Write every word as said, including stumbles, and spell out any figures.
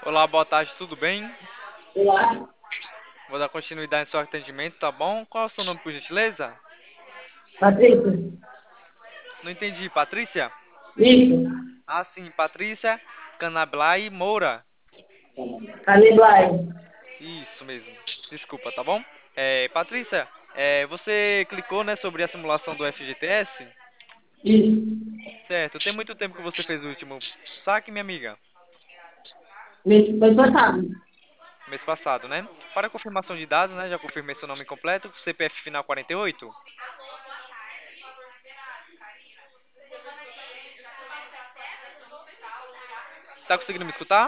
Olá, boa tarde, tudo bem? Olá, Vou dar continuidade em seu atendimento, tá bom? Qual é o seu nome, por gentileza? Patrícia. Não entendi, Patrícia? Isso, Ah, sim, Patrícia Canablai Moura. Caliblai. Isso mesmo. Desculpa, tá bom? É, Patrícia, é, você clicou, né, sobre a simulação do F G T S? Isso. Certo. Tem muito tempo que você fez o último saque, minha amiga? Mês, mês passado. Mês passado, né? Para confirmação de dados, né? Já confirmei seu nome completo, C P F final quarenta e oito. Tá conseguindo me escutar?